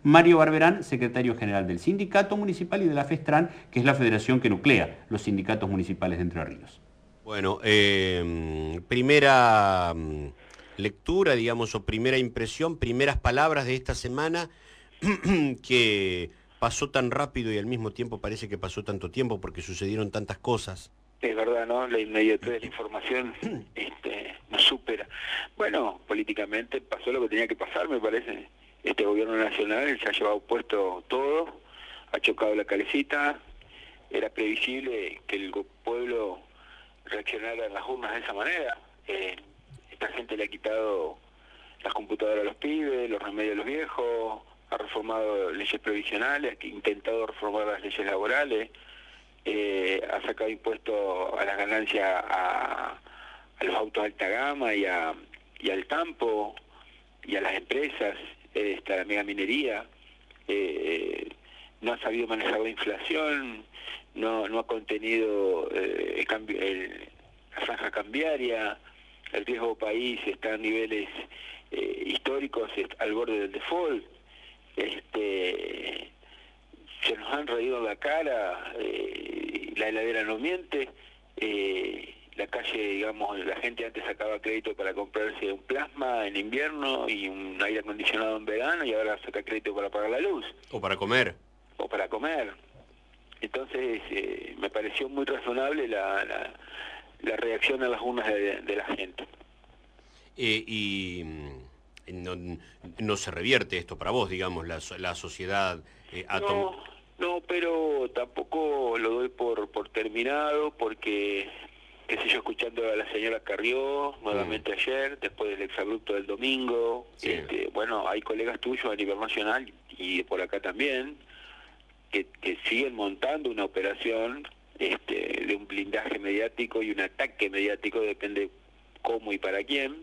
Mario Barberán, secretario general del Sindicato Municipal y de la FESTRAN, que es la federación que nuclea los sindicatos municipales de Entre Ríos. Bueno, primera lectura, digamos, o primera impresión, primeras palabras de esta semana que pasó tan rápido y al mismo tiempo parece que pasó tanto tiempo porque sucedieron tantas cosas. Es verdad, ¿no? La inmediatez de la información nos supera. Bueno, políticamente pasó lo que tenía que pasar, me parece. Este gobierno nacional se ha llevado puesto todo, ha chocado la calecita, era previsible que el pueblo reaccionara en las urnas de esa manera. Esta gente le ha quitado las computadoras a los pibes, los remedios a los viejos, ha reformado leyes previsionales, ha intentado reformar las leyes laborales, ha sacado impuestos a las ganancias a los autos de alta gama y al campo y a las empresas, a la mega minería, no ha sabido manejar la inflación, no ha contenido la franja cambiaria, el riesgo país está a niveles históricos, al borde del default, se nos han reído en la cara, la heladera no miente, la calle, digamos, la gente antes sacaba crédito para comprarse un plasma en invierno y un aire acondicionado en verano y ahora saca crédito para pagar la luz. O para comer. O para comer. Entonces me pareció muy razonable la reacción a las urnas de la gente. No se revierte esto para vos, digamos, la sociedad... No, pero tampoco lo doy por terminado, porque, qué sé yo, escuchando a la señora Carrió nuevamente ayer, después del exabrupto del domingo, sí. Bueno, hay colegas tuyos a nivel nacional y por acá también, que siguen montando una operación de un blindaje mediático y un ataque mediático, depende cómo y para quién.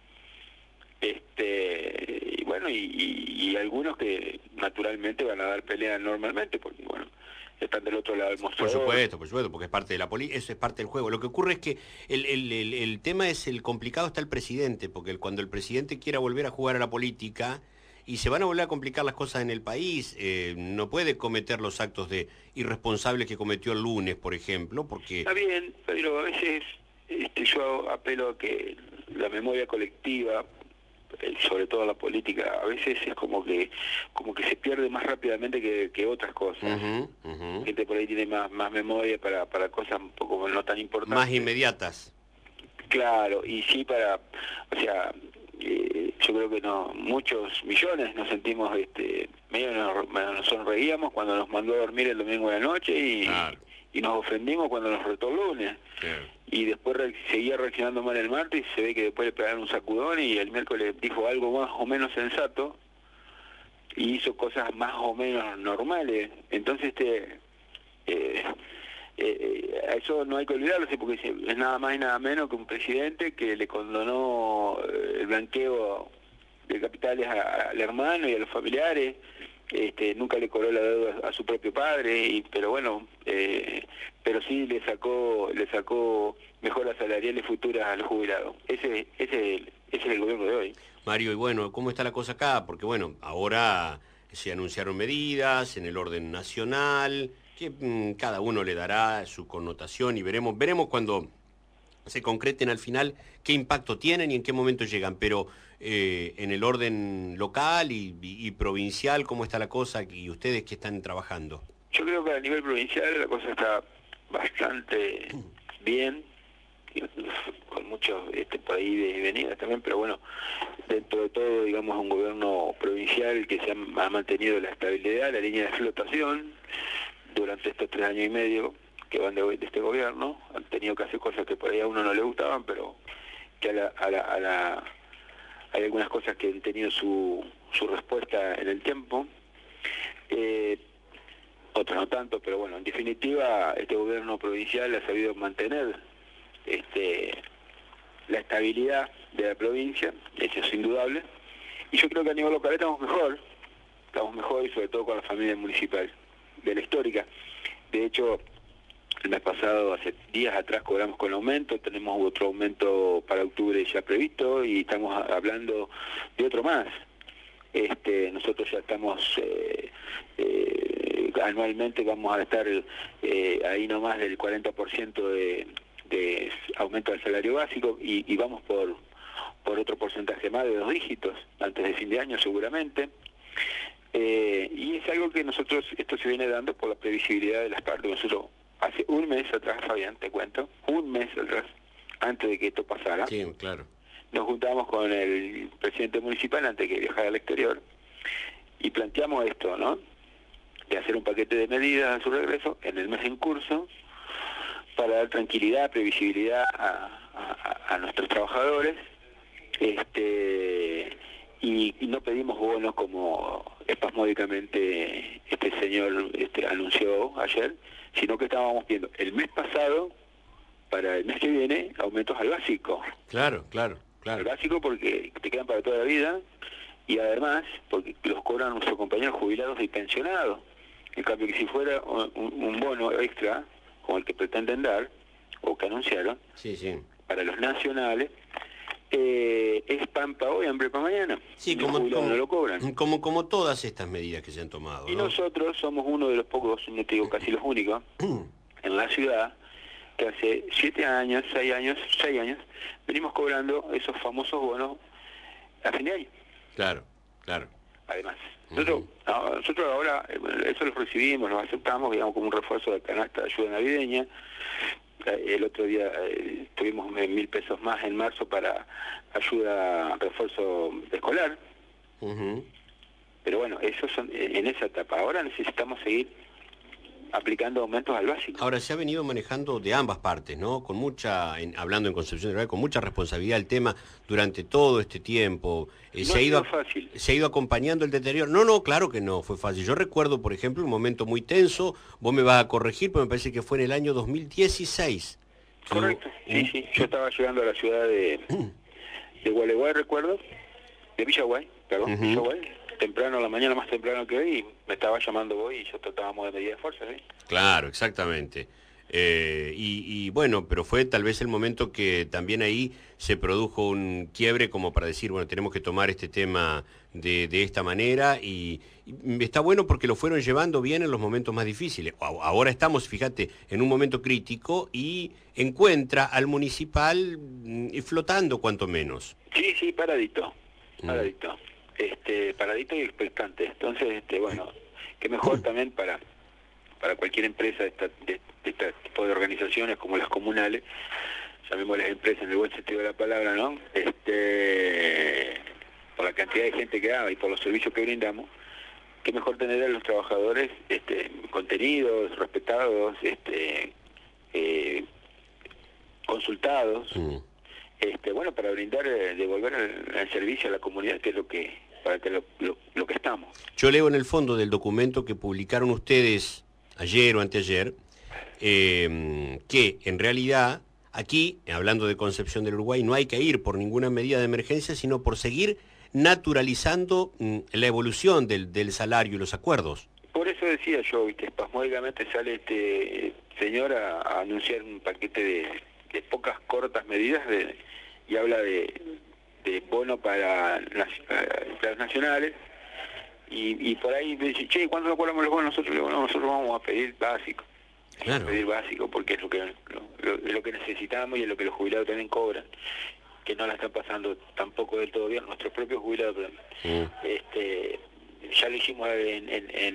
Y bueno, y algunos que naturalmente van a dar pelea normalmente, porque bueno, están del otro lado del mostrador. Por supuesto, porque es parte de la eso es parte del juego. Lo que ocurre es que el tema es el complicado está el presidente, porque cuando el presidente quiera volver a jugar a la política y se van a volver a complicar las cosas en el país, no puede cometer los actos de irresponsables que cometió el lunes, por ejemplo, porque... Está bien, pero a veces yo apelo a que la memoria colectiva, sobre todo la política, a veces es como que se pierde más rápidamente que otras cosas. Gente por ahí tiene más memoria para cosas un poco no tan importantes. Más inmediatas. Claro, y sí o sea, yo creo que muchos millones nos sentimos, medio nos sonreíamos cuando nos mandó a dormir el domingo de la noche y nos ofendimos cuando nos retó el lunes. Claro. Y después seguía reaccionando mal el martes y se ve que después le pegaron un sacudón y el miércoles dijo algo más o menos sensato y hizo cosas más o menos normales. Entonces a eso no hay que olvidarlo, porque es nada más y nada menos que un presidente que le condonó el blanqueo de capitales al hermano y a los familiares. Nunca le cobró la deuda a su propio padre, pero bueno, pero sí le sacó mejoras salariales futuras a los jubilados. Ese es el gobierno de hoy. Mario, y bueno, ¿cómo está la cosa acá? Porque bueno, ahora se anunciaron medidas en el orden nacional, que cada uno le dará su connotación y veremos cuando se concreten al final qué impacto tienen y en qué momento llegan, pero en el orden local y provincial, ¿cómo está la cosa y ustedes que están trabajando? Yo creo que a nivel provincial la cosa está bastante bien, con muchos por ahí de venidas también, pero bueno, dentro de todo, digamos, un gobierno provincial que ha mantenido la estabilidad, la línea de flotación durante estos 3 años y medio que van de este gobierno. Han tenido que hacer cosas que por ahí a uno no le gustaban, pero que hay algunas cosas que han tenido su respuesta en el tiempo, otras no tanto, pero bueno, en definitiva este gobierno provincial ha sabido mantener la estabilidad de la provincia, eso es indudable, y yo creo que a nivel local estamos mejor y sobre todo con la familia municipal, de la histórica. De hecho, el mes pasado, hace días atrás, cobramos con aumento, tenemos otro aumento para octubre ya previsto y estamos hablando de otro más. Nosotros ya estamos, anualmente vamos a estar ahí nomás del 40% de aumento del salario básico y vamos por otro porcentaje más de 2 dígitos antes de fin de año seguramente. Y es algo que esto se viene dando por la previsibilidad de las partes. Nosotros hace un mes atrás, Fabián, te cuento, un mes atrás, antes de que esto pasara, Sí, claro. nos juntamos con el presidente municipal antes de que viajara al exterior y planteamos esto, ¿no? De hacer un paquete de medidas a su regreso en el mes en curso para dar tranquilidad, previsibilidad a nuestros trabajadores, y no pedimos bonos como espasmódicamente este señor anunció ayer, sino que estábamos pidiendo el mes pasado para el mes que viene aumentos al básico. Claro, claro, Al claro. básico porque te quedan para toda la vida y además porque los cobran nuestros compañeros jubilados y pensionados. En cambio que si fuera un bono extra, como el que pretenden dar, o que anunciaron, Sí, sí. para los nacionales, es pan para hoy, hambre para mañana. Sí, Los jubilados no lo cobran. como todas estas medidas que se han tomado, Y ¿no? nosotros somos uno de los pocos, no te digo casi los únicos, en la ciudad, que hace 7 años, 6 años, venimos cobrando esos famosos bonos a fin de año. Claro, claro. Además, nosotros ahora eso lo recibimos, lo aceptamos, digamos, como un refuerzo de canasta de ayuda navideña. El otro día tuvimos 1.000 pesos más en marzo para ayuda, refuerzo escolar. Ujú. Pero bueno, esos son en esa etapa. Ahora necesitamos seguir aplicando aumentos al básico. Ahora, se ha venido manejando de ambas partes, ¿no? Hablando en Concepción del Uruguay, con mucha responsabilidad el tema durante todo este tiempo. No ha sido fácil. Se ha ido acompañando el deterioro. No, claro que no fue fácil. Yo recuerdo, por ejemplo, un momento muy tenso, vos me vas a corregir, pero me parece que fue en el año 2016. Correcto, sí. Yo estaba llegando a la ciudad de Gualeguay, recuerdo, de Villaguay, perdón, Villaguay, temprano, a la mañana más temprano que hoy, y me estaba llamando vos y yo tratábamos de medida de fuerza, ¿sí? Claro, exactamente. Y bueno, pero fue tal vez el momento que también ahí se produjo un quiebre como para decir, bueno, tenemos que tomar este tema de esta manera y está bueno porque lo fueron llevando bien en los momentos más difíciles. Ahora estamos, fíjate, en un momento crítico y encuentra al municipal flotando cuanto menos. Sí, paradito, paradito y expectante. Entonces, bueno, qué mejor también para cualquier empresa de este tipo de organizaciones como las comunales, llamémoslas empresas en el buen sentido de la palabra, ¿no? Por la cantidad de gente que hay y por los servicios que brindamos, qué mejor tener a los trabajadores contenidos, respetados, consultados, bueno, para brindar, devolver el servicio a la comunidad, que es lo que estamos. Yo leo en el fondo del documento que publicaron ustedes ayer o anteayer, que en realidad aquí, hablando de Concepción del Uruguay, no hay que ir por ninguna medida de emergencia, sino por seguir naturalizando la evolución del salario y los acuerdos. Por eso decía yo, espasmódicamente sale este señor a anunciar un paquete de pocas cortas medidas y habla de bono para empleados nacionales, y por ahí me dice, che, ¿cuándo nos acordamos los bonos? Nosotros le digo, no, nosotros vamos a pedir básico. Claro. Pedir básico porque es lo que necesitamos y es lo que los jubilados también cobran, que no la están pasando tampoco del todo bien nuestros propios jubilados. Ya lo hicimos en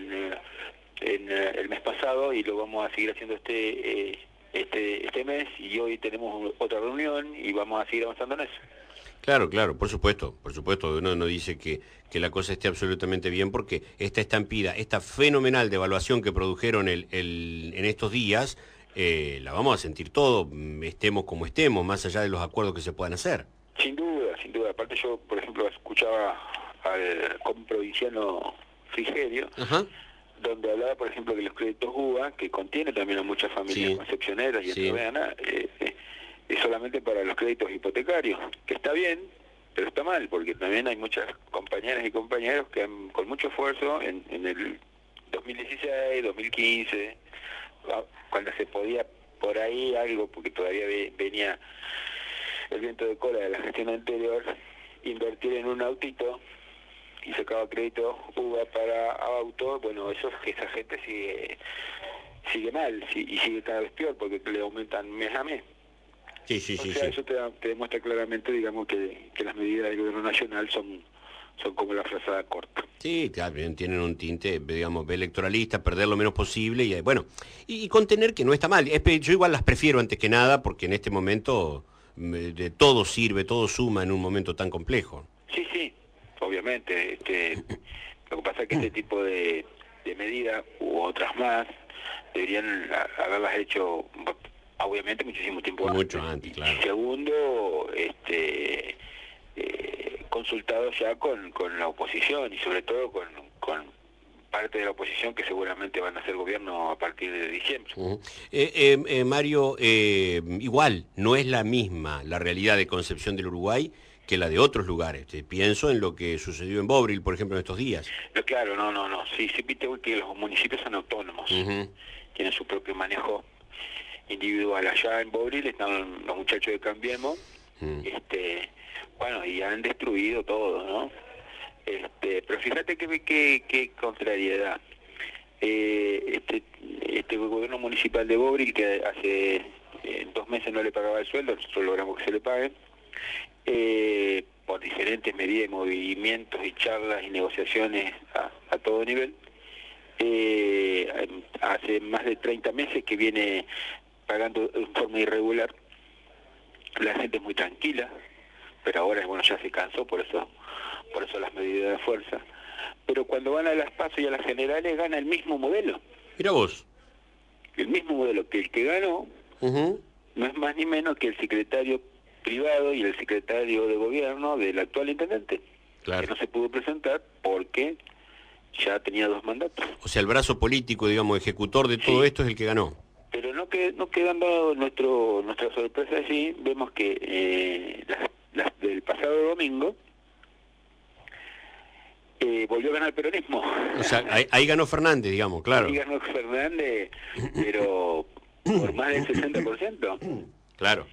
el mes pasado y lo vamos a seguir haciendo este mes, y hoy tenemos otra reunión y vamos a seguir avanzando en eso. Claro, por supuesto. Uno no dice que la cosa esté absolutamente bien porque esta estampida, esta fenomenal devaluación que produjeron en estos días, la vamos a sentir todo, estemos como estemos, más allá de los acuerdos que se puedan hacer. Sin duda. Aparte yo, por ejemplo, escuchaba al comprovinciano Frigerio, donde hablaba, por ejemplo, que los créditos UBA, que contiene también a muchas familias concepcioneras y entrerrianas, es solamente para los créditos hipotecarios, que está bien, pero está mal, porque también hay muchas compañeras y compañeros que con mucho esfuerzo en el 2016, 2015, cuando se podía por ahí algo, porque todavía venía el viento de cola de la gestión anterior, invertir en un autito y sacaba crédito UVA para auto, bueno, esa gente sigue mal y sigue cada vez peor porque le aumentan mes a mes. Sí, sí, O sí, sea, sí. eso te demuestra claramente, digamos, que las medidas del gobierno nacional son como la frazada corta. Sí, claro, tienen un tinte, digamos, electoralista, perder lo menos posible y bueno, y contener que no está mal. Yo igual las prefiero antes que nada porque en este momento de todo sirve, todo suma en un momento tan complejo. Sí, obviamente. Lo que pasa es que este tipo de medidas u otras más deberían haberlas hecho, obviamente, muchísimo tiempo Mucho antes, claro. Y segundo, consultado ya con la oposición y sobre todo con parte de la oposición que seguramente van a hacer gobierno a partir de diciembre. Mario, igual, no es la misma la realidad de Concepción del Uruguay que la de otros lugares. Pienso en lo que sucedió en Bobril, por ejemplo, en estos días. Claro, no. Sí, viste que los municipios son autónomos, tienen su propio manejo individual. Allá en Bobril están los muchachos de Cambiemos, bueno, y han destruido todo, ¿no? Pero fíjate qué contrariedad. Este gobierno municipal de Bobril, que hace 2 meses no le pagaba el sueldo, nosotros logramos que se le paguen, por diferentes medidas de movimientos y charlas y negociaciones a todo nivel. Hace más de 30 meses que viene pagando en forma irregular. La gente es muy tranquila, pero ahora bueno, ya se cansó, por eso las medidas de fuerza. Pero cuando van a las PASO y a las generales gana el mismo modelo. Mira vos. El mismo modelo que el que ganó, no es más ni menos que el secretario privado y el secretario de gobierno del actual intendente, Claro. que no se pudo presentar porque ya tenía 2 mandatos. O sea, el brazo político, digamos, ejecutor de todo esto es el que ganó. Pero no quedando nuestra sorpresa allí, vemos que las del pasado domingo volvió a ganar el peronismo. O sea, ahí ganó Fernández, digamos, claro. Ahí ganó Fernández, pero por más del 60%. Claro.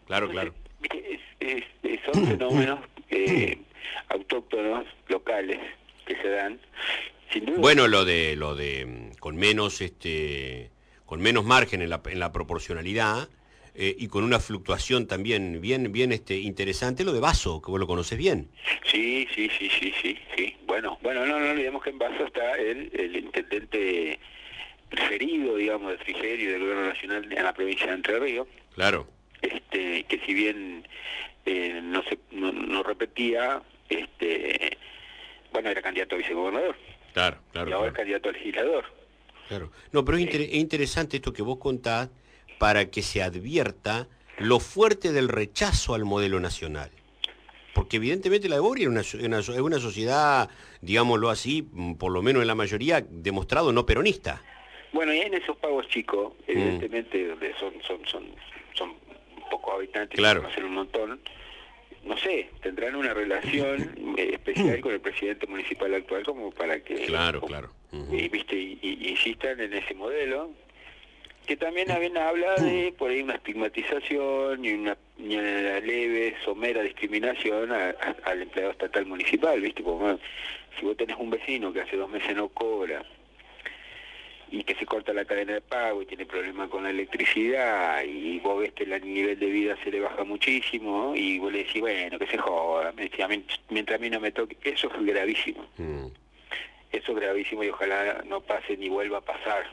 Son fenómenos autóctonos, locales, que se dan, sin duda. Bueno, lo de con menos margen en la proporcionalidad y con una fluctuación también bien interesante, lo de Basso, que vos lo conocés bien. Sí. Bueno, no olvidemos que en Basso está el intendente preferido, digamos, de Frigerio y del gobierno nacional en la provincia de Entre Ríos. Claro. Que si bien no repetía, bueno, era candidato a vicegobernador. Claro. Y ahora es candidato a legislador. Claro. No, pero es interesante esto que vos contás para que se advierta lo fuerte del rechazo al modelo nacional. Porque evidentemente la de Bobril es una sociedad, digámoslo así, por lo menos en la mayoría, demostrado no peronista. Bueno, y en esos pagos chicos, evidentemente, donde son pocos habitantes, claro, conocen un montón, no sé, tendrán una relación especial con el presidente municipal actual como para que claro. y insistan en ese modelo, que también habla de por ahí una estigmatización y una leve, somera discriminación al empleado estatal municipal, ¿viste? Porque, si vos tenés un vecino que hace 2 meses no cobra y que se corta la cadena de pago y tiene problemas con la electricidad y vos ves que el nivel de vida se le baja muchísimo, ¿no? Y vos le decís, bueno, que se joda, mientras a mí no me toque, eso es gravísimo. Eso es gravísimo y ojalá no pase ni vuelva a pasar.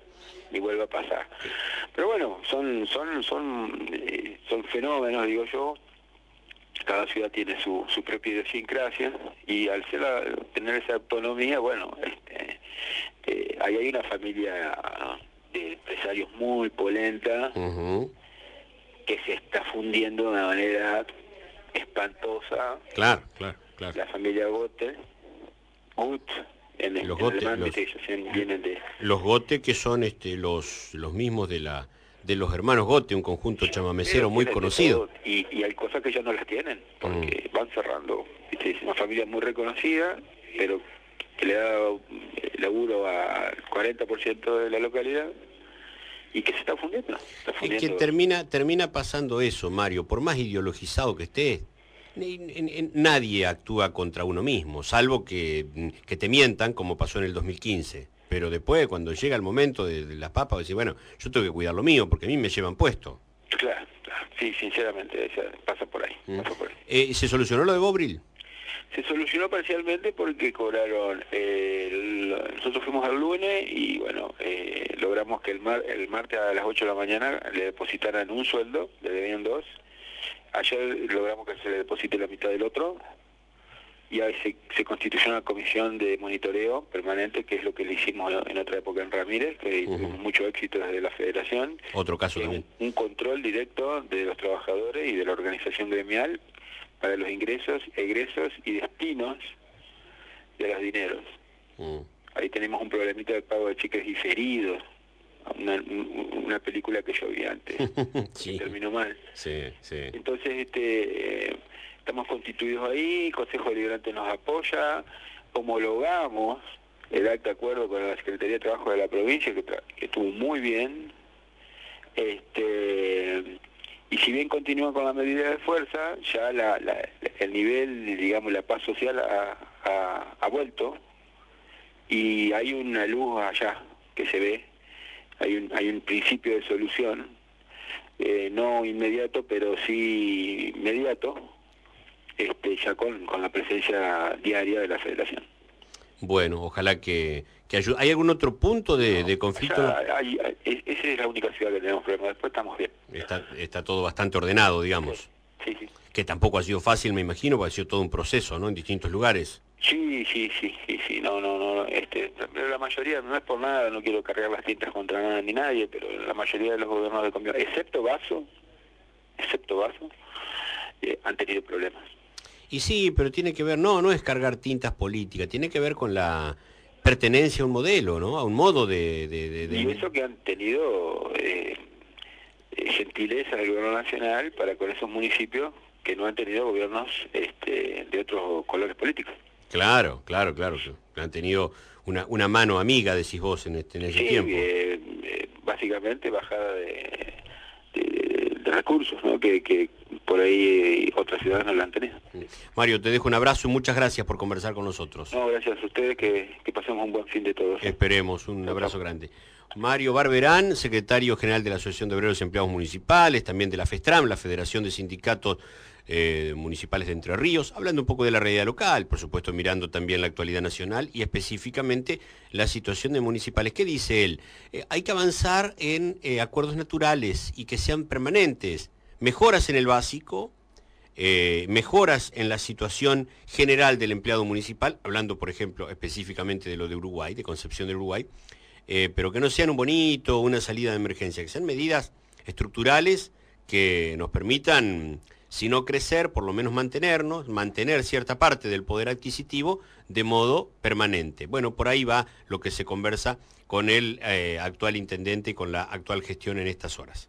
Pero bueno, son fenómenos, digo yo. Cada ciudad tiene su propia idiosincrasia y al tener esa autonomía, bueno, ahí hay una familia de empresarios muy polenta que se está fundiendo de una manera espantosa. Claro. La familia Gote, Los Gote, que son los mismos de los hermanos Gote, un conjunto chamamecero muy conocido. Y hay cosas que ellos no las tienen, porque van cerrando. Es una familia muy reconocida, pero que le da laburo al 40% de la localidad y que se está fundiendo. Es que termina pasando eso, Mario, por más ideologizado que estés, Nadie actúa contra uno mismo, salvo que te mientan, como pasó en el 2015. Pero después, cuando llega el momento de las papas, decir, bueno, yo tengo que cuidar lo mío, porque a mí me llevan puesto. Claro, claro. Sí, sinceramente, pasa por ahí. Pasa por ahí. ¿Se solucionó lo de Bobril? Se solucionó parcialmente porque cobraron, nosotros fuimos al lunes y bueno, logramos que el martes a las 8 de la mañana le depositaran un sueldo, le debían 2. Ayer logramos que se le deposite la mitad del otro y ahí se constituyó una comisión de monitoreo permanente, que es lo que le hicimos en otra época en Ramírez, que tuvimos mucho éxito desde la federación. Otro caso también. Un control directo de los trabajadores y de la organización gremial para los ingresos, egresos y destinos de los dineros. Ahí tenemos un problemita de pago de cheques diferidos, una película que yo vi antes, sí. Que terminó mal. Sí, sí. Entonces, estamos constituidos ahí, el Consejo Deliberante nos apoya, homologamos el acta de acuerdo con la Secretaría de Trabajo de la provincia, que estuvo muy bien, y si bien continúa con la medida de fuerza, ya el nivel, digamos, la paz social ha vuelto, y hay una luz allá que se ve, hay un principio de solución, no inmediato, pero sí inmediato, ya con la presencia diaria de la federación. Bueno, ojalá que ayude. ¿Hay algún otro punto de conflicto? Esa es la única ciudad que tenemos problemas, después estamos bien. Está todo bastante ordenado, digamos. Sí, sí. Que tampoco ha sido fácil, me imagino, porque ha sido todo un proceso, ¿no? En distintos lugares. Sí, no, pero la mayoría, no es por nada, no quiero cargar las tintas contra nada ni nadie, pero la mayoría de los gobiernos de Comiodo, excepto Basso, han tenido problemas. Y sí, pero tiene que ver, no es cargar tintas políticas, tiene que ver con la pertenencia a un modelo, ¿no? A un modo de... Y eso que han tenido gentileza del gobierno nacional para con esos municipios que no han tenido gobiernos de otros colores políticos. Claro. Han tenido una mano amiga, decís vos, en ese tiempo. Básicamente bajada de recursos, ¿no? Que por ahí otras ciudades no la han tenido. Mario, te dejo un abrazo y muchas gracias por conversar con nosotros. No, gracias a ustedes, que pasemos un buen fin de todos. Esperemos, un abrazo grande. Mario Barberán, secretario general de la Asociación de Obreros y Empleados Municipales, también de la FESTRAM, la Federación de Sindicatos Municipales de Entre Ríos, hablando un poco de la realidad local, por supuesto mirando también la actualidad nacional y específicamente la situación de municipales. ¿Qué dice él? Hay que avanzar en acuerdos naturales y que sean permanentes, mejoras en el básico, mejoras en la situación general del empleado municipal, hablando por ejemplo específicamente de lo de Uruguay, de Concepción del Uruguay, pero que no sean un bonito, una salida de emergencia, que sean medidas estructurales que nos permitan, si no crecer, por lo menos mantener cierta parte del poder adquisitivo de modo permanente. Bueno, por ahí va lo que se conversa con el actual intendente y con la actual gestión en estas horas.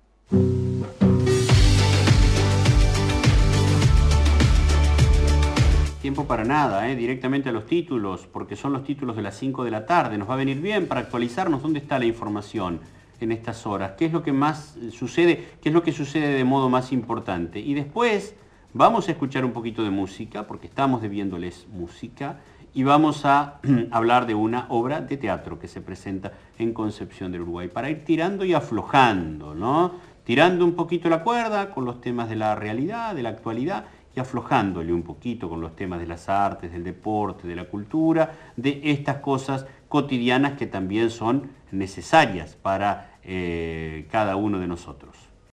Tiempo para nada, directamente a los títulos, porque son los títulos de las 5 de la tarde. Nos va a venir bien para actualizarnos dónde está la información en estas horas, qué es lo que más sucede, qué es lo que sucede de modo más importante. Y después vamos a escuchar un poquito de música, porque estamos debiéndoles música, y vamos a hablar de una obra de teatro que se presenta en Concepción del Uruguay, para ir tirando y aflojando, ¿no? Tirando un poquito la cuerda con los temas de la realidad, de la actualidad, y aflojándole un poquito con los temas de las artes, del deporte, de la cultura, de estas cosas cotidianas que también son necesarias para cada uno de nosotros.